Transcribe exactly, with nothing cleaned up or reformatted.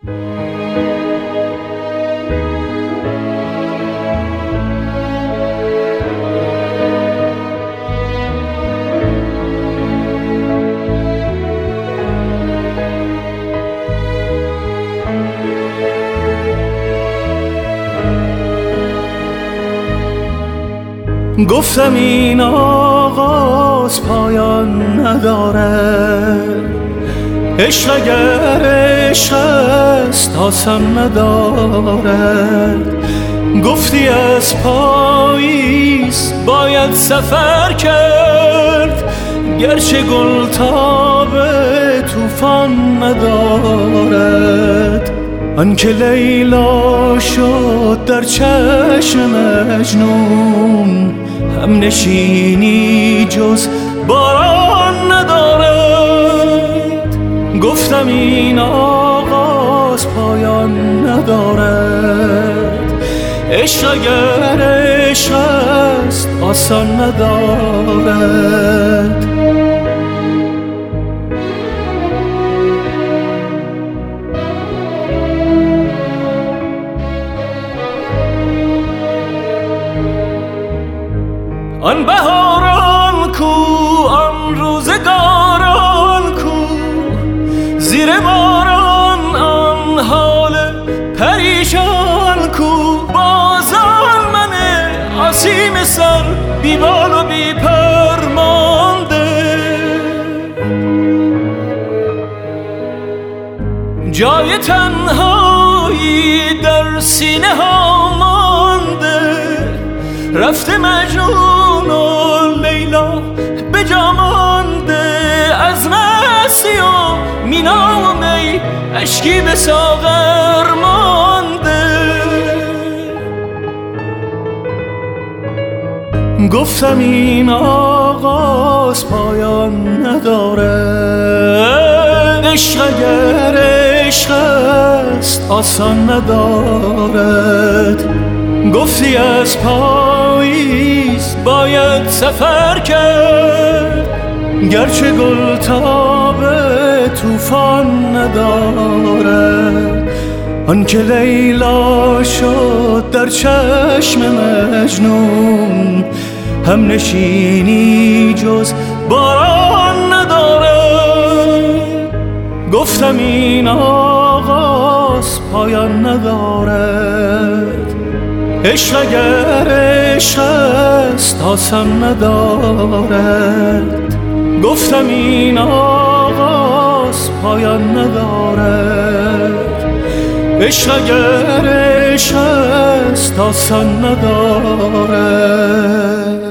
گفتم این آغاز پایان نداره، عشق اگر عشق است آسان ندارد. گفتی از پاییز باید سفر کرد، گرچه گل تاب طوفان ندارد. آنکه لیلا شد در چشم مجنون، هم نشینی جز باران ندارد. گفتم این آغاز پایان ندارد، عشق اگر عشق است آسان ندارد. آن بهاران کو، آن روزگاران کو، زیر باران آن حال پریشان کو. بازان من آسیم سر بی بال و بی پر مانده، جای تنهایی در سینه ها مانده. رفته مجنون و لیلا به جا مانده، از مستی و مینا و می اشکی به ساغر مانده. گفتم این آغاز پایان نداره، عشق اگر عشق است آسان ندارد. گفتی از پاییز باید سفر کرد، گرچه گل تاب طوفان ندارد. آنکه لیلا شد در چشم مجنون، هم نشینی جز باران ندارد. گفتم این آغاز پایان ندارد، عشق اگر عشق است آسان ندارد. گفتم این آغاز پایان ندارد، عشق اگر عشق است آسان ندارد.